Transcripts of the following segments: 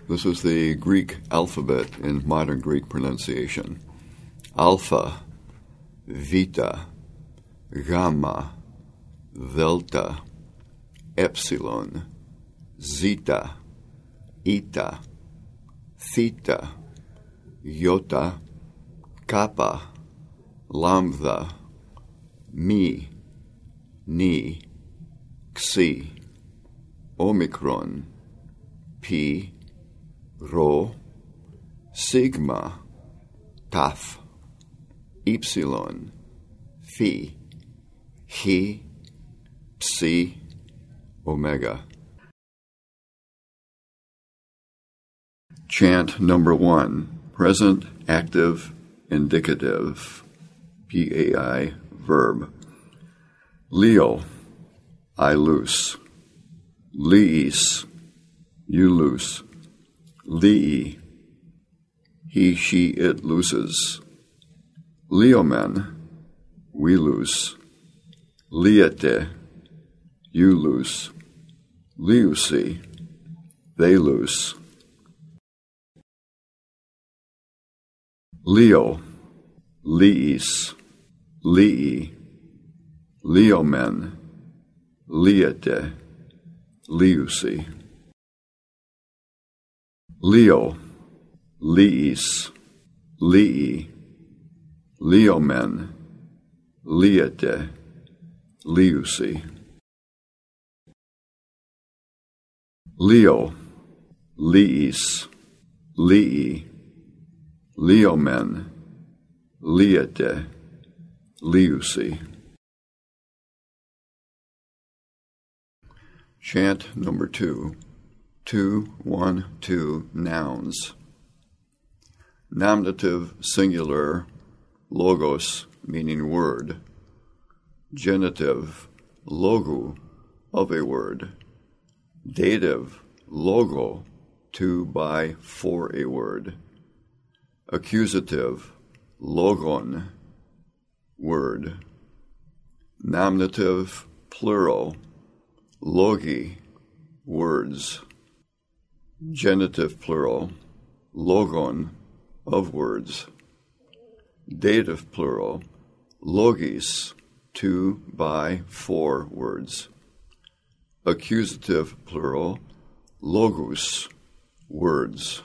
This is the Greek alphabet in modern Greek pronunciation. Alpha, Vita, Gamma, Delta, Epsilon, Zeta, Eta, Theta, Iota, Kappa, Lambda, Mi, Ni, Xi, Omicron, Pi, Rho, Sigma, Tau, Epsilon, Phi, Chi, Psi, Omega. Chant number 1, present, active, indicative, PAI, verb. Leo, I loose. Leis, you loose. Lei, he, she, it looses. Leomen, we loose. Liete, you loose. Liusi, they loose. Leo, Leis, Lei, Leomen, Liete, Liusi. Leo, Leis, Lei, Leomen, Liete, Liusi. Leo, Leis, Lei, Leomen, Liete, Liusi. Chant number 2, 2, 1, 2, nouns. Nominative singular, logos, meaning word. Genitive, logo, of a word. Dative, logo, to, by, for a word. Accusative, logon, word. Nominative, plural, logi, words. Genitive, plural, logon, of words. Dative, plural, logis, to, by, for words. Accusative, plural, logos, words.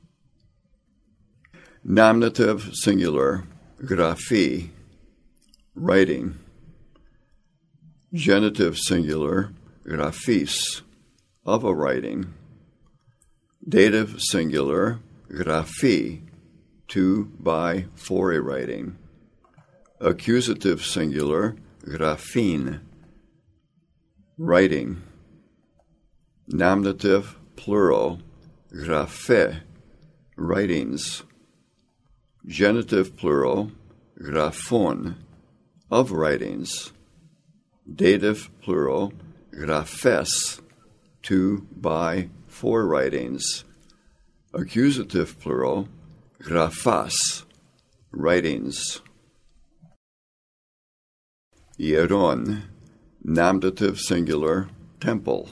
Nominative, singular, graphi, writing. Genitive, singular, graphis, of a writing. Dative, singular, graphi, to, by, for a writing. Accusative, singular, graphin, writing. Nominative, plural, graphe, writings. Genitive, plural, graphon, of writings. Dative, plural, graphes, to, by, for writings. Accusative, plural, graphas, writings. Hieron, nominative singular, temple.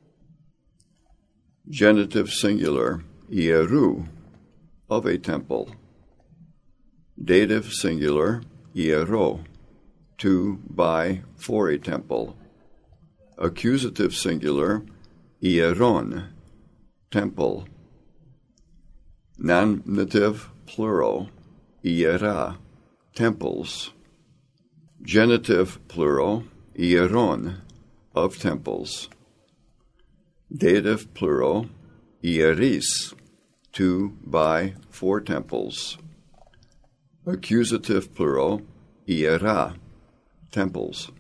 Genitive singular, hieru, of a temple. Dative singular, hiero, to, by, for a temple. Accusative singular, hieron, temple. Nominative plural, hiera, temples. Genitive plural, hieron, of temples. Dative plural, hieris, to, by, for temples. Accusative plural, hiera, temples.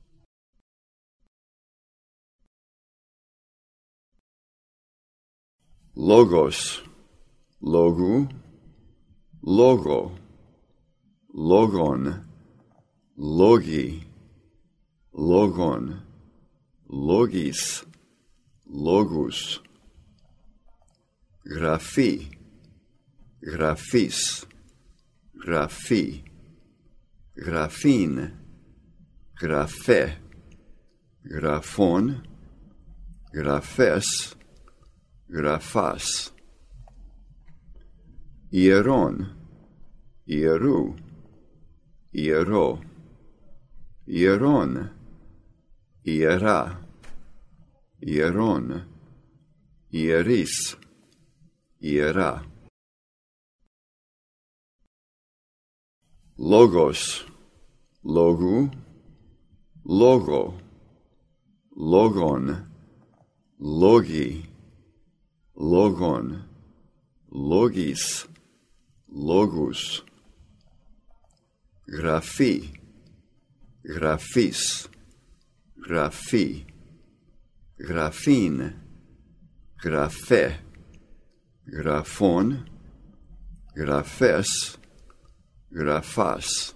Logos, logu, logo, logon, logi, logon, logis, logus. Graphi, graphis, graphi, graphin, graphe, graphon, graphes, graphas, Ieron, Ieru, Iero, Ieron, Iera, Ieron, Ieris, Iera. Logos, Logu, Logo, Logon, Logi, Logon, Logis, Logus. Graphi, Graphis, Graphi, Graphine, Graphe, Graphon, Graphes, Graphas.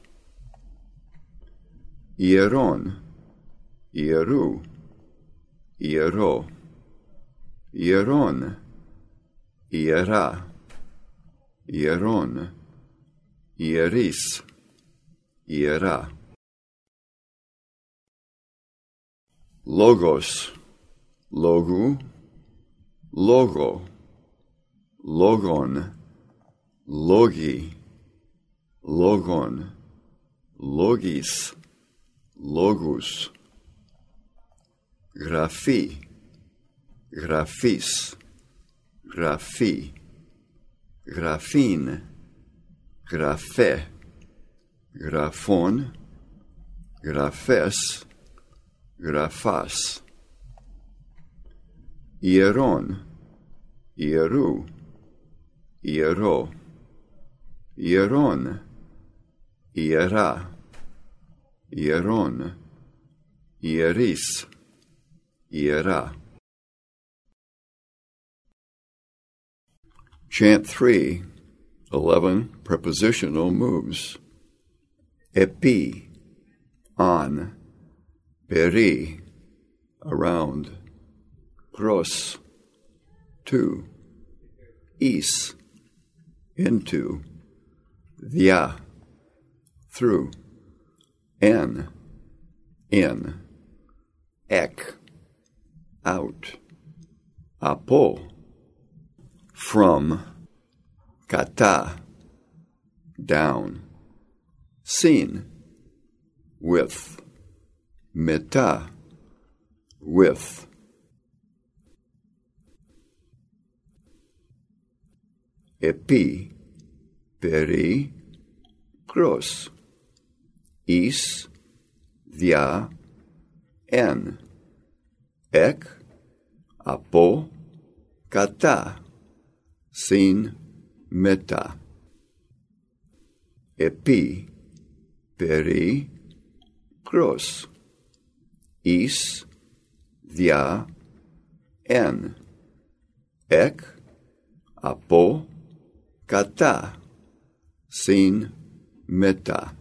Ieron, Ieru, Iero, Ieron, Iera, Ieron, Ieris, Iera. Logos, Logu, Logo, Logon, Logi, Logon, Logis, Logus. Graphi, Graphis, Graphi, Graphine, Graphe, Graphon, Graphes, Graphas. Ieron, Ieru, Iero, Ieron, Iera, Ieron, Ieris, Iera. Chant 3, 11 prepositional moves. Epi, on, peri, around, pros, to, is, into, dia, through, en, in, ek, out, apo, from, kata, down, sin, with, meta, with. Epi, peri, pros, is, dia, en, ek, apo, kata, sin, meta. Epi, peri, pros, is, dia, en, ek, apo, kata, sin, meta.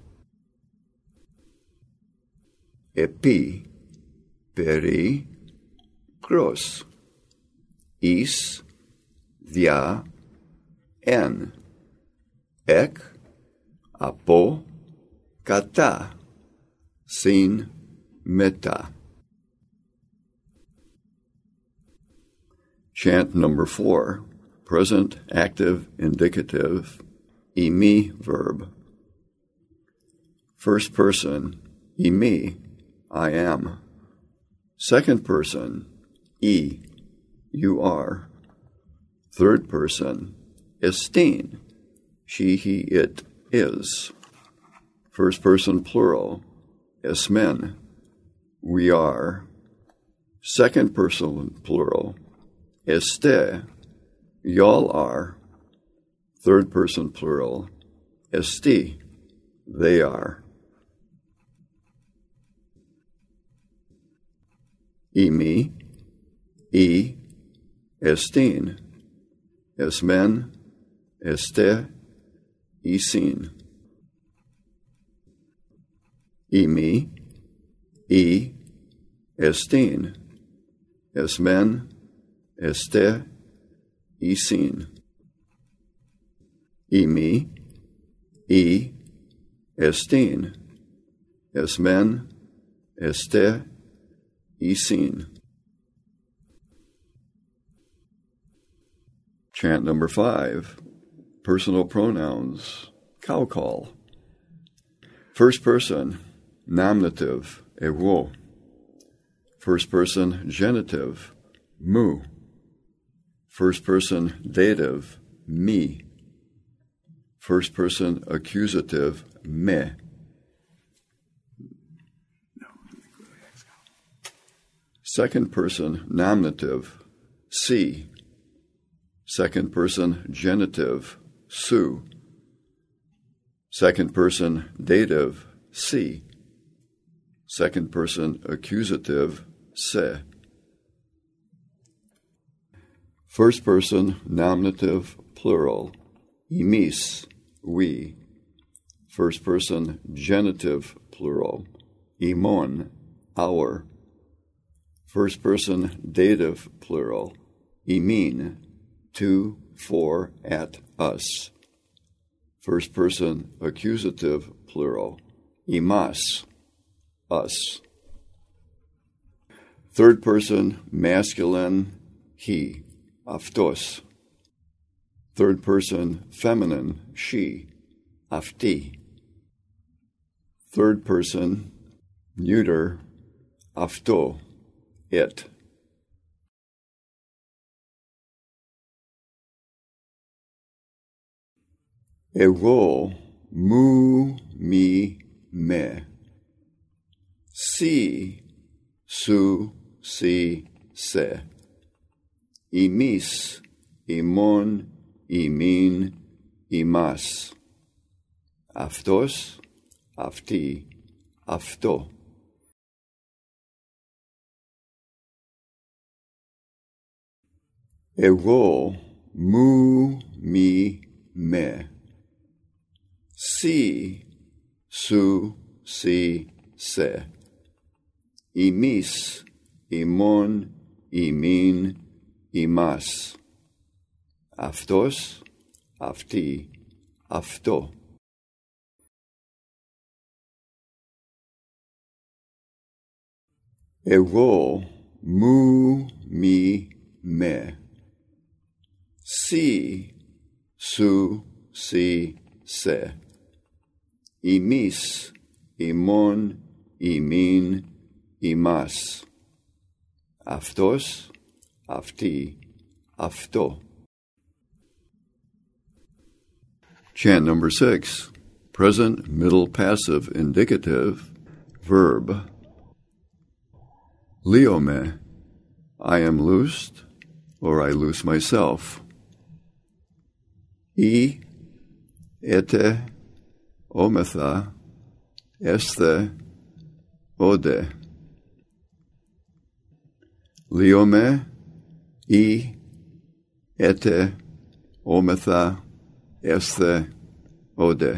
Epi, peri, pros, is, dia, en, ek, apo, kata, sin, meta. Chant number 4, present active indicative, imi verb. First person, imi, I am. Second person, e, you are. Third person, estin, she, he, it is. First person plural, esmen, we are. Second person plural, este, y'all are. Third person plural, esti, they are. Imi, e, estin, esmen, este, isin. Imi, e, estin, esmen, este, isin. Imi, e, estin, esmen, este, isin. Chant number 5, personal pronouns, cow call. First person, nominative, εγώ. First person, genitive, μου. First person, dative, μη. First person, accusative, με. Second person, nominative, σύ. Second person, genitive, σου. Second person, dative, σύ. Second person, accusative, σε. First person, nominative, plural, εμείς, we. First person, genitive, plural, ημών, our. First person, dative, plural, ημίν, to, for, at, us. First person, accusative, plural, ημάς, us. Third person, masculine, he, αυτός. Third person, feminine, she, αυτή. Third person, neuter, αυτό, it. Εγώ, μου, μη, με. Σύ, σου, σύ, σε. Εμείς, ημών, ημίν, ημάς. Αυτός, αυτή, αυτό. Εγώ, μου, μη, με. Σύ, σου, σύ, σε. Εμείς, ημών, ημίν, ημάς. Αυτός, αυτή, αυτό. Εγώ, μου, μη, με. Σύ, σου, σύ, σε. Εμείς, ημών, ημίν, ημάς. Αυτός, αυτή, αυτό. Chant number 6. Present middle passive indicative verb. Liome, I am loosed, or I loose myself. Ete, ometha, este, ode. Liome, ete, ometha, este, ode.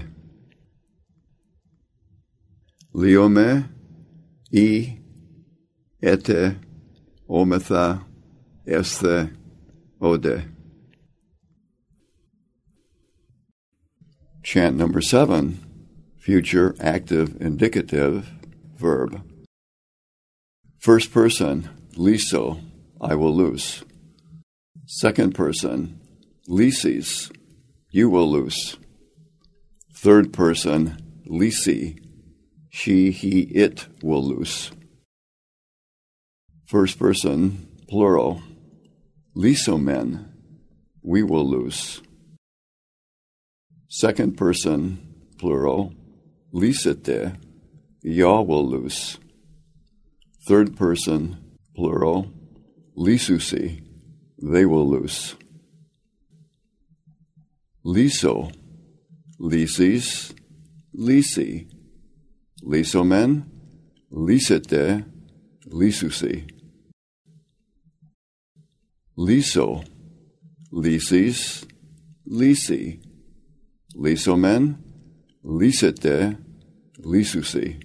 Liome, ete, ometha, este, ode. Chant number 7, future active indicative verb. First person, liso, I will loose. Second person, lysis, you will loose. Third person, lysi, she, he, it will loose. First person, plural, lysomen, we will loose. Second person, plural, lysete, y'all will loose. Third person, plural, lysusi, they will loose. Liso, lysis, lysi, lysomen, lysete, lysusi. Liso, lysis, lysi, lysomen, lysete, lysusi.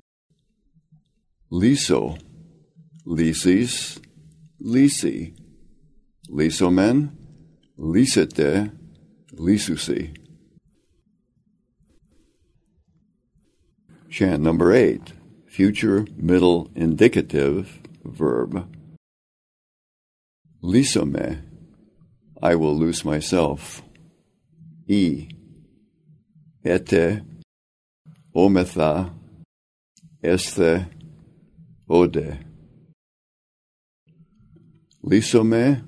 Liso, lysis, lysi, lysomen, lysete, lysusi. Chant number 8, future middle indicative verb. Lysome, I will loose myself. ete, ometha, esthe, ode. Lysome,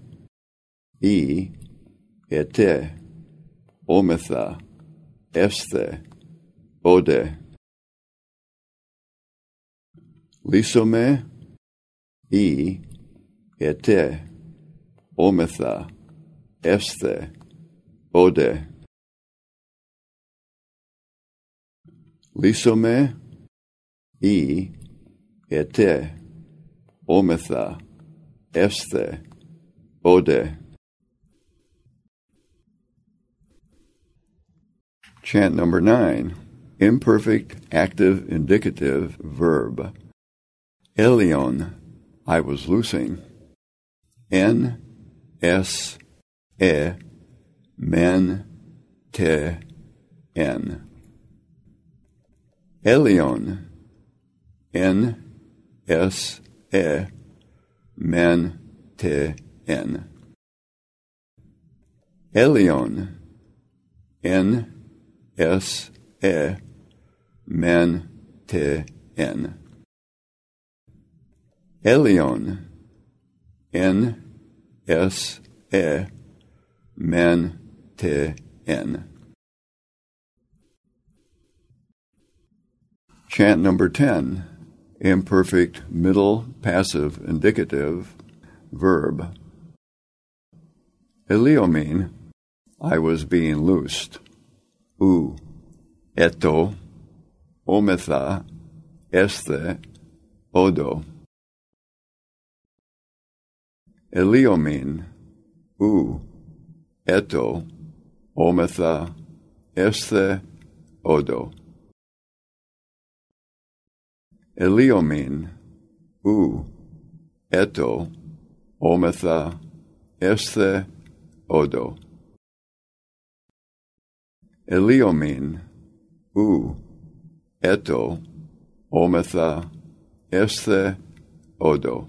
ete, ometha, esthe, ode. Lysome, ete, ometha, esthe, ode. Lysome, ete, ometha, esthe, ode. Chant number 9. Imperfect active indicative verb. Elion, I was loosing. En, es, men, te, en. Elion, en, es, men, te, en. Elion, en, es, men, te, en. Elion, en, es, men, te, en. Chant number 10. Imperfect middle passive indicative verb. Eleomen, I was being loosed. Eto, ometha, esthe, odo. Eleomen, eto, ometha, esthe, odo. Eleomen, eto, ometha, esthe, odo. Eleomen, eto, ometha, esthe, odo.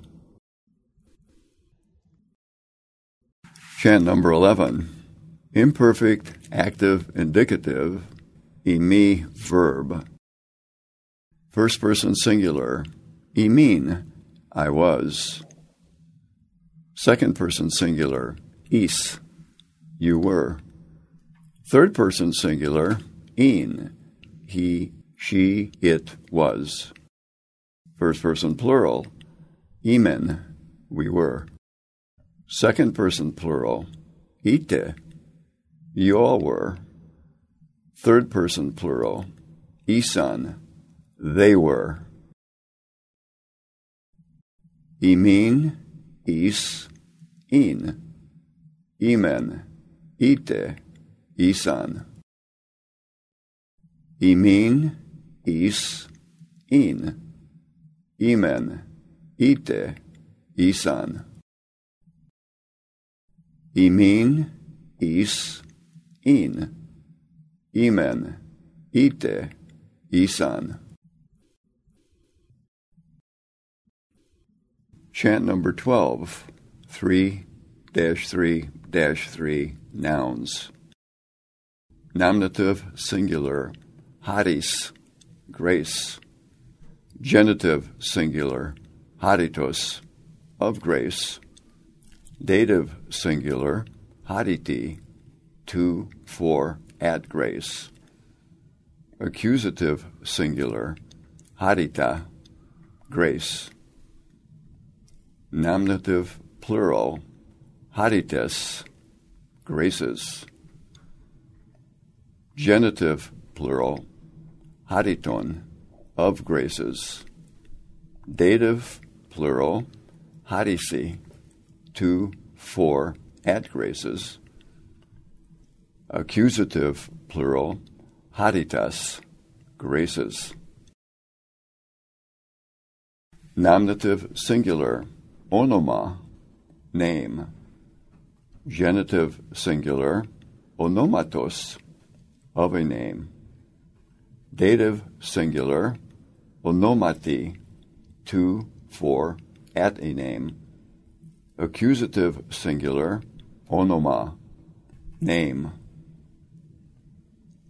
Chant number 11. Imperfect active indicative, imi verb. First person singular, imin, I was. Second person singular, is, you were. Third person singular, in, he, she, it was. First person plural, imen, we were. Second person plural, ite, you all were. Third person plural, isan, they were. Imin, is, in. Imen, ite, isan. Imin, is, in. Imen, ite, isan. Imin, is, in. Imen, ite, isan. Chant number 12, 3-3-3 nouns. Nominative singular, haris, grace. Genitive singular, haritos, of grace. Dative singular, hariti, to, for, at grace. Accusative singular, harita, grace. Nominative plural, harites, graces. Genitive plural, hariton, of graces. Dative plural, harisi, to, for, at graces. Accusative plural, haritas, graces. Nominative singular, onoma, name. Genitive singular, onomatos, of a name. Dative singular, onomati, to, for, at a name. Accusative singular, onoma, name.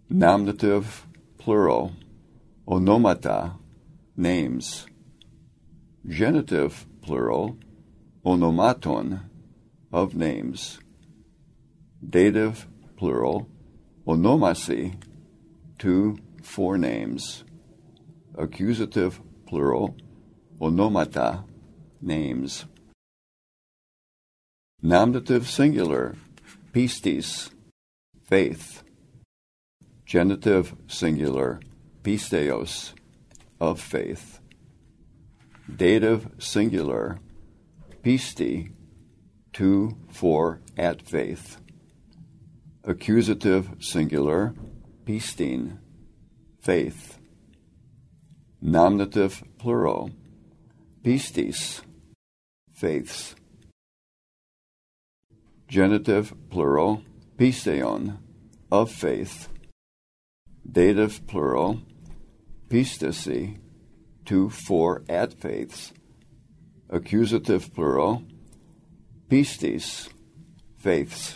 Nominative plural, onomata, names. Genitive plural, onomaton, of names. Dative plural, onomasi, to, for names. Accusative plural, onomata, names. Nominative singular, pistis, faith. Genitive singular, pisteos, of faith. Dative singular, pisti, to, for, at faith. Accusative singular, pistin, faith. Nominative plural, pistis, faiths. Genitive plural, pisteon, of faith. Dative plural, pistesi, to, for, at faiths. Accusative plural, pistis, faiths.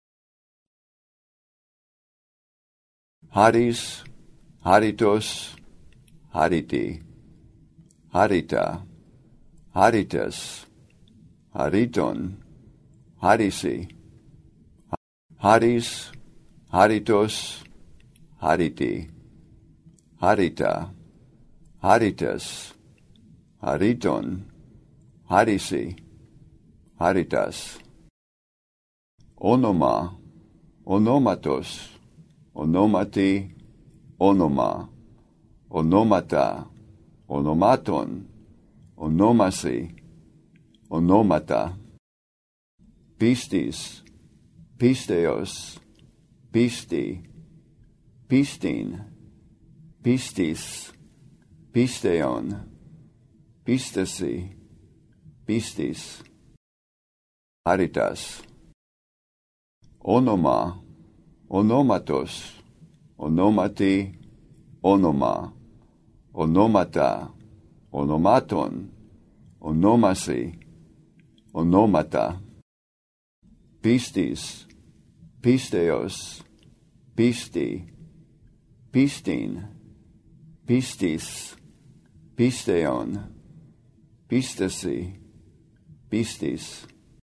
Hadis, haditos, haditi, hadita, hadites, haditon, hadisi. Hadis, haditos, haditi, hadita, hadites, haditon, hadisi, haditas. Onoma, onomatos, onomati, onoma, onomata, onomaton, onomasi, onomata. Pistis, pisteos, pisti, pistin, pistis, pisteon, pistesi, pistis. Haditas. Onoma, onomatos, onomati, onoma, onomata, onomaton, onomasi, onomata. Pistis, pisteos, pisti, pistin, pistis, pisteon, pistesi, pistis.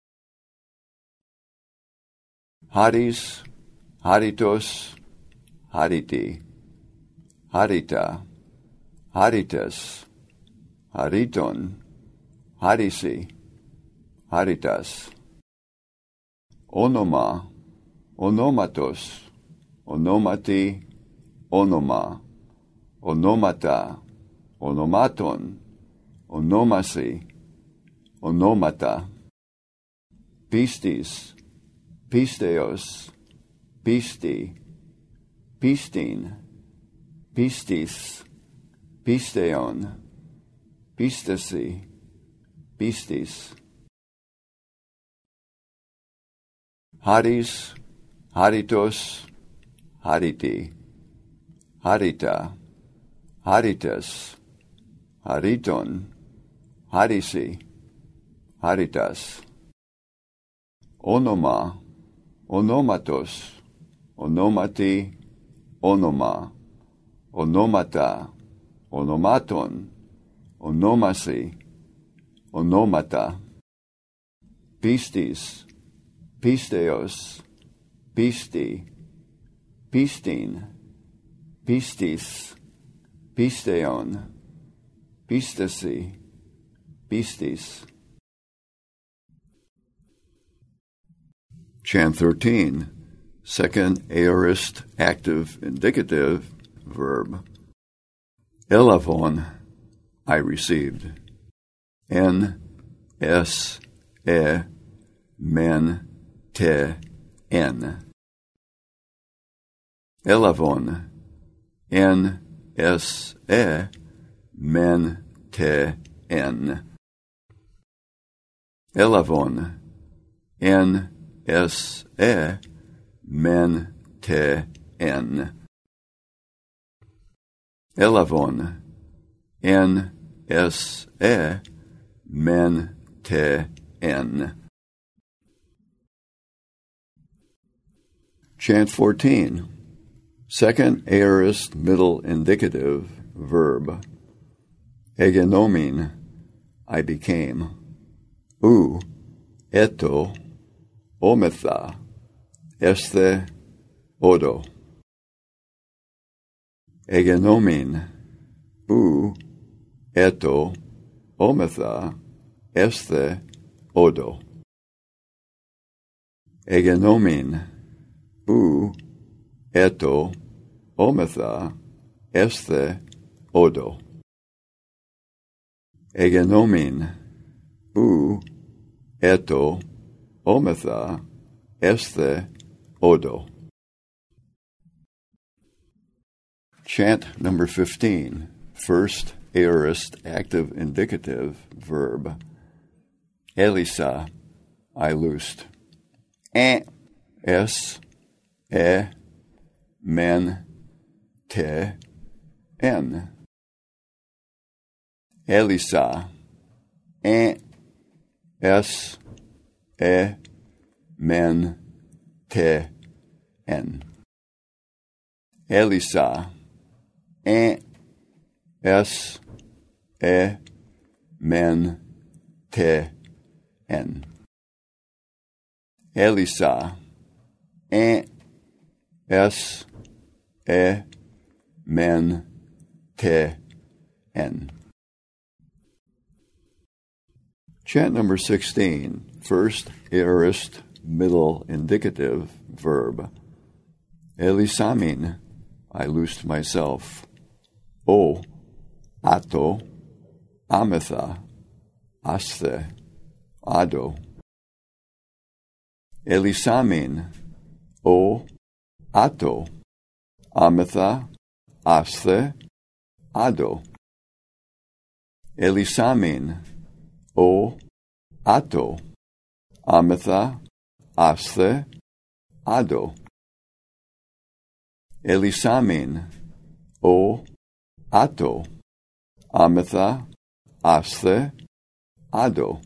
Hadis, haditos, haditi, hadita, hadites, haditon, hadisi, haditas. Onoma, onomatos, onomati, onoma, onomata, onomaton, onomasi, onomata. Pistis, pisteos, pisti, pistin, pistis, pisteon, pistesi, pistis. Hadis, haditos, haditi, hadita, hadites, haditon, hadisi, haditas. Onoma, onomatos, onomati, onoma, onomata, onomaton, onomasi, onomata. Pistis, pisteos, pisti, pistin, pistis, pisteon, pistesi, pistis. Chant 13, second aorist active indicative verb. Elavon, I received. N, S, E, men, te, en. Elavon, N, S, E, men, te, en. Elavon, N, S, E, men, te, en. Elavon, N, S, E, men, te, en. Chant 14, Second aorist middle indicative verb. Egenomin, I became. Eto, ometha, este, odo. Egenomin, eto, ometha, este, odo. Egenomin, eto, ometha, este, odo. Egenomin, eto, ometha, este, odo. Chant number 15, first aorist active indicative verb. Elisa, I loosed. Es, men, te, en. Elisa, es, men, te, en. Elisa, es, men, te, en. Elisa, es, men, te, en. Chant number 16, first aorist middle indicative verb. Elisamin, I loosed myself. Ato, ametha, aste, ado. Elisamin, ato, ametha, aste, ado. Elisamin, ato, ametha, aste, ado. Elisamin, ato, ametha, aste, ado.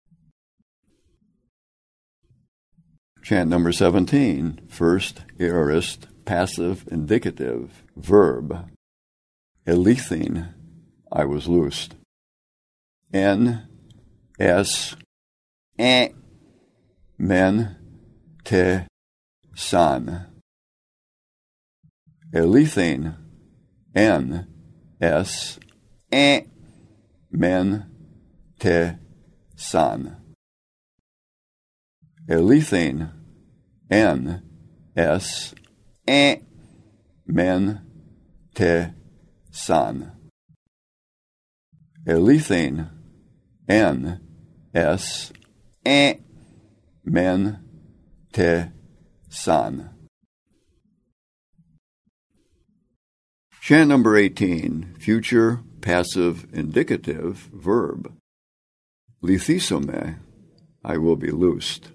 Chant number 17, first aorist passive indicative verb. Elethin, I was loosed. Es, men, te, san. Elethin, es, men, te, san. Elethin, es, men, te, san. Elethin, es, men, te, san. Chant number 18, future passive indicative verb. Lithisome, I will be loosed.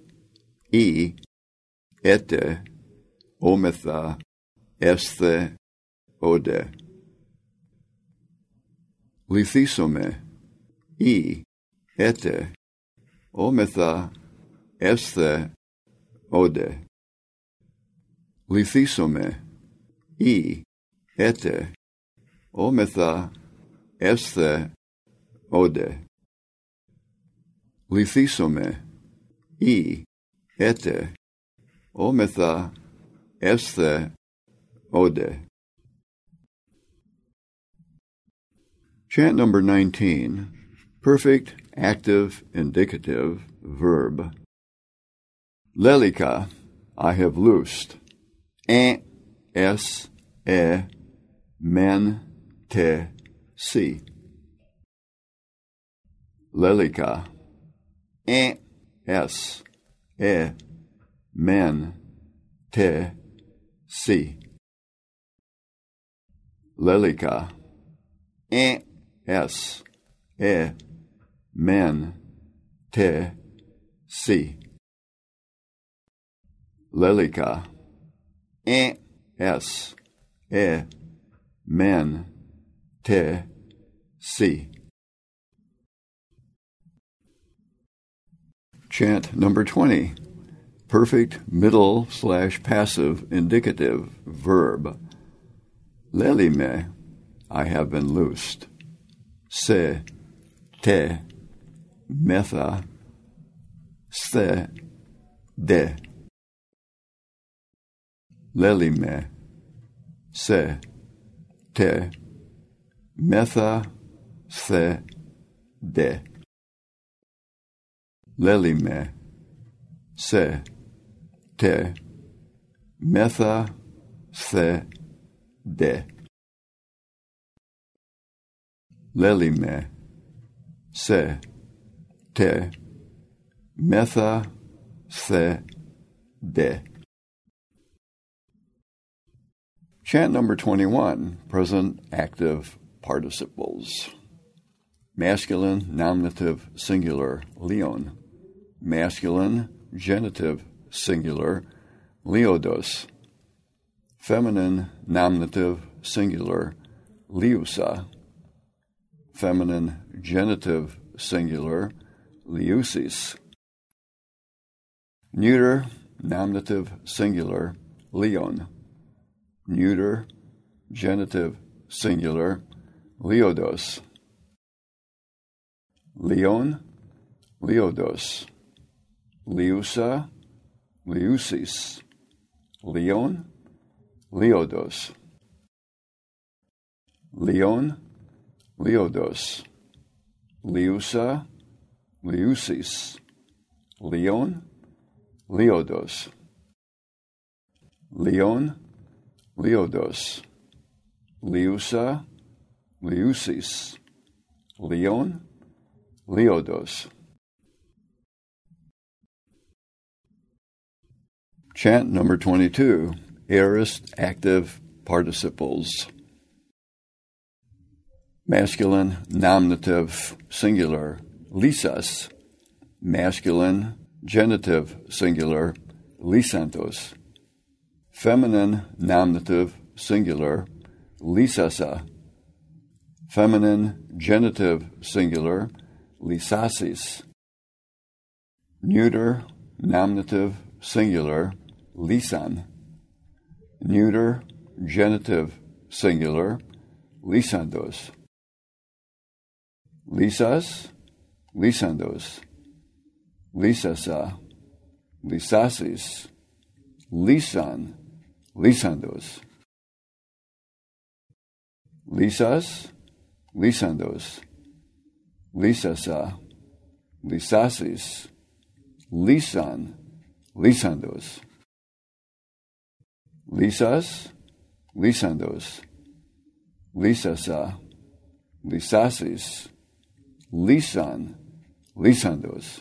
Ete, ometha, este, ode. Lithisome, ete, ometha, este, ode. Lithisome, ete, ometha, este, ode. Lithisome, ete, ometha, este, ode. Chant number 19, perfect active indicative verb. Lelika, I have loosed. Es, men, te, si. Lelika, es, men, te, si. Lelika, es, men, te, si. Lelika, es, men, te, si. Chant number 20, perfect middle/passive indicative verb. Lelime, I have been loosed. Se, te, metha, ste, de. Lelime, se, te, metha, ste, de. Lelime, se, te, metha, ste, de. Lelime, se, te, metha, ste, de. Chant number 21, present active participles. Masculine nominative singular, leon. Masculine genitive singular, leodos. Feminine nominative singular, leusa. Feminine genitive singular, leusis. Neuter nominative singular, leon. Neuter genitive singular, leodos. Leon, leodos. Leusa, leusis. Leon, leodos. Leon, leodos. Leusa, leusis. Leon, leodos. Leon, leodos. Leusa, leusis. Leon, leodos. Chant number 22, aorist active participles. Masculine nominative singular, lisas. Masculine genitive singular, lisantos. Feminine nominative singular, lisasa. Feminine genitive singular, lisasis. Neuter nominative singular, lisan. Neuter genitive singular, lisandos. Lisas, lisandos. Lisasa, lisasis. Lisan, lisandos. Lisas, lisandos. Lisasa, lisasis. Lisan, lisandos. Lisas, lisandos. Lisasa, lisasis. Lisan, lisandos.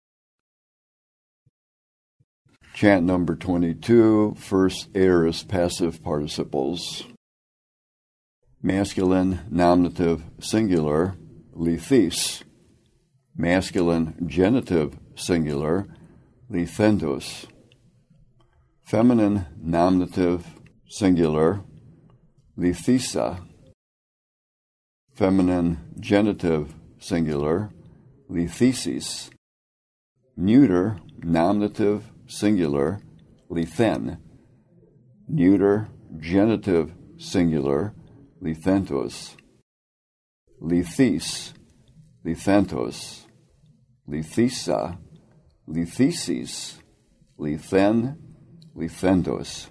Chant number 22, first aorist passive participles. Masculine nominative singular, lithis. Masculine genitive singular, lithendos. Feminine nominative singular, lithisa. Feminine genitive singular, lithesis. Neuter nominative singular, lithen. Neuter genitive singular, lithentos. Lithis, lithentos. Lithisa, lithesis. Lithen, lithentos.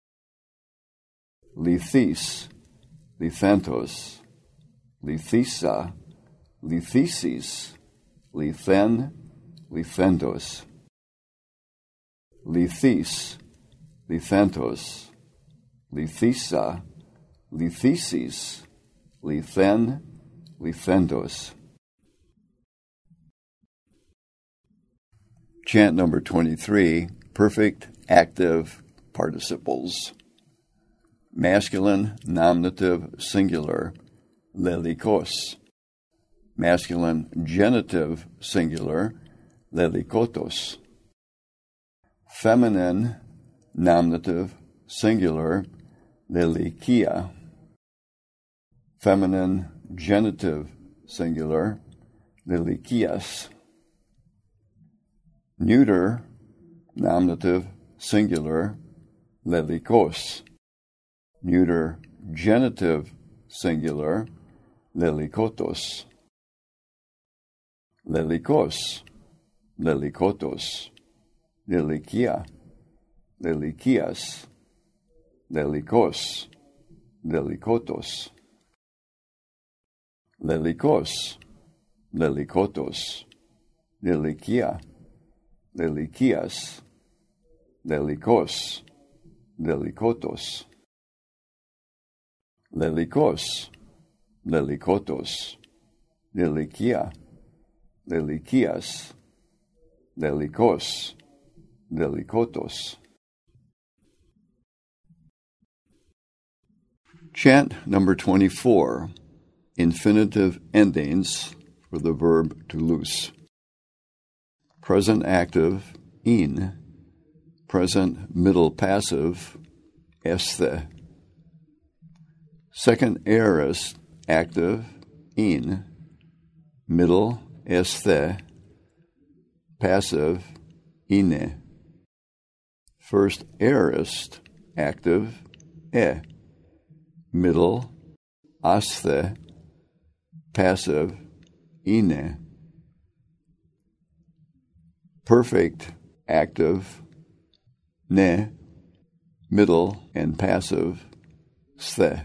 Lithis, lithentos. Lithisa, lithesis. Lithen, lithentos. Lithis, lithentos. Lithisa, lithesis. Lithen, lithentos. Chant number 23, perfect active participles. Masculine nominative singular, lelikos. Masculine genitive singular, lelikotos. Feminine nominative singular, lelikia. Feminine genitive singular, lelikias. Neuter nominative singular, lelikos. Neuter genitive singular, lelikotos. Lelikos, lelikotos. Lelikia, lelikias. Lelikos, lelikotos. Lelikos, lelikotos. Lelikia, lelikias. Lelikos, lelikotos. Lelikos, lelikotos. Lelikia, lelikias. Lelikos, lelikotos. Chant number 24, infinitive endings for the verb to loose. Present active, in. Present middle passive, este. Second aorist active, in. Middle, este. Passive, ine. First aorist active, e. Middle, aste. Passive, ine. Perfect active, ne. Middle and passive, ste.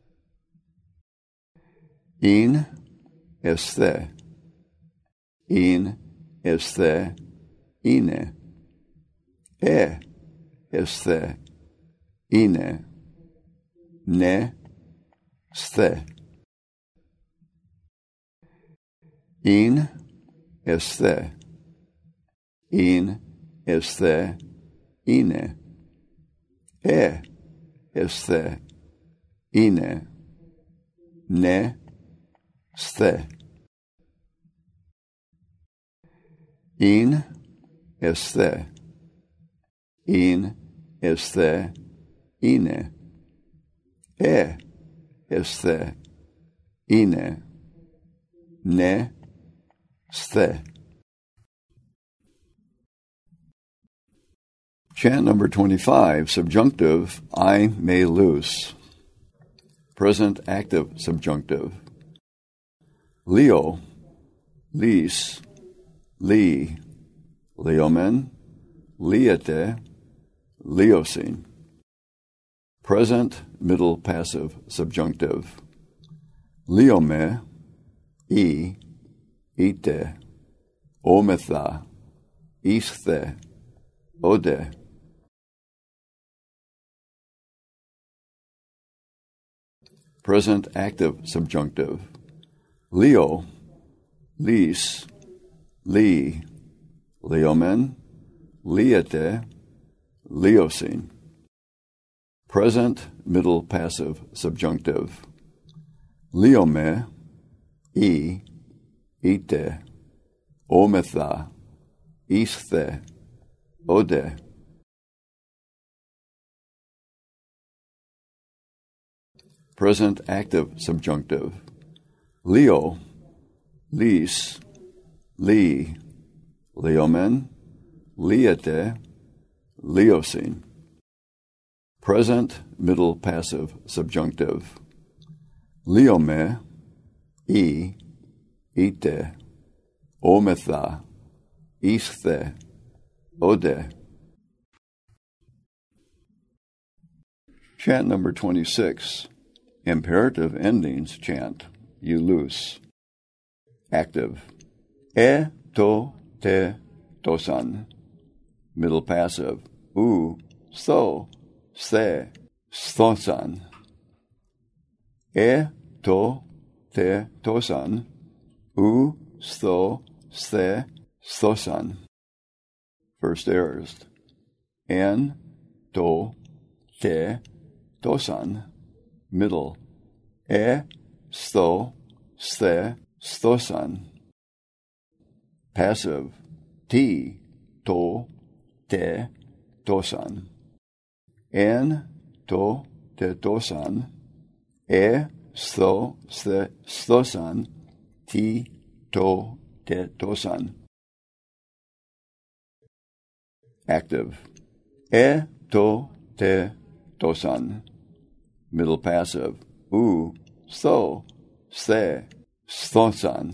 In, este. In, este, ine. E, este, ine. Ne, ste. In, este. In, este, ine. E, este, ine. Ne, ste. In, este. In, este, ine. E, este, ine. Ne, ste. Chant number 25, subjunctive, I may loose. Present active subjunctive. Leo, lis, li, leomen, liete, leosin. Present middle passive subjunctive. Leome, e, ite, ometha, isthe, ode. Present active subjunctive. Leo, lis, li, leomen, liete, leosin. Present middle passive subjunctive. Leome, e, ite, ometha, isthe, ode. Present active subjunctive. Leo, lis, li, leomen, liete, leosin. Present middle passive subjunctive. Leome, e, ite, ometha, isthe, ode. Chant number 26. Imperative endings chant. You loose. Active. E, to, te, tosan. Middle passive. U, so, se, stosan. E, to, te, tosan. U, sto, se, stosan. First aorist. En, to, te, tosan. Middle. E, sto, ste, stosan. Passive. Ti, to, te, tosan. En, to, te, tosan. E, sto, ste, stosan. Ti, to, te, tosan. Active. E, to, te, tosan. Middle passive. U, sto, ste, stosan.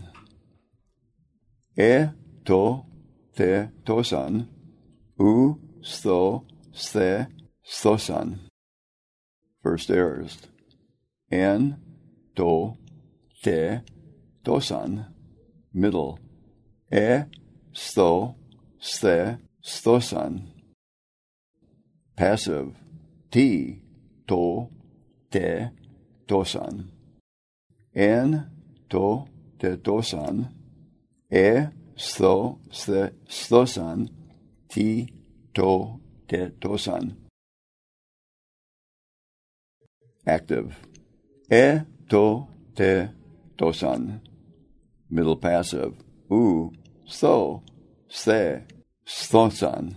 E, to, te, tosan. U, sto, ste, stosan. First aorist. En, to, te, tosan. Middle. E, sto, ste, stosan. Passive. Ti, to, te, tosan. En, to, te, tosan. E, sto, ste, stosan. Ti, to, te, tosan. Active. E, to, te, tosan. Middle passive. U, sto, ste, stosan.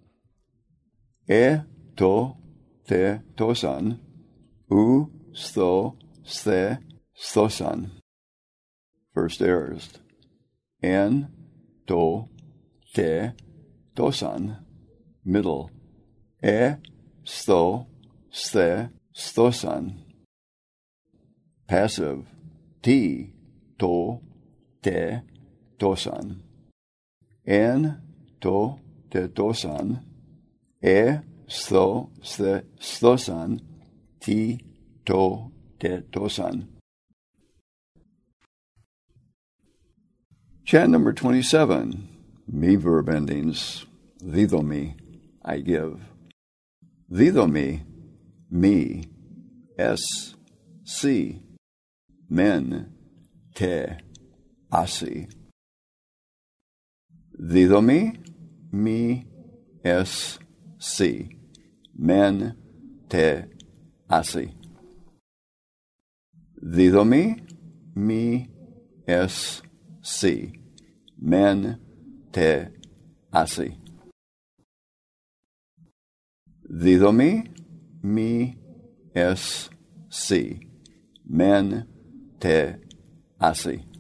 E, to, te, tosan. U, sto, ste, stosan. First aorist. En, to, te, tosan. Middle. E, sto, ste, stosan. Passive. Ti, to, te, tosan. En, to, te, tosan. E, sto, ste, stosan. Ti, to, te, tosan. Chant number 27. Me verb endings. Didomi, I give. Didomi, me, s, si. Men, te, asi. Didomi, me, s, si. Men, te, asi. Didomi, me, s, si. Men, te, asi. Didomi, me, s, si. Men, te, asi.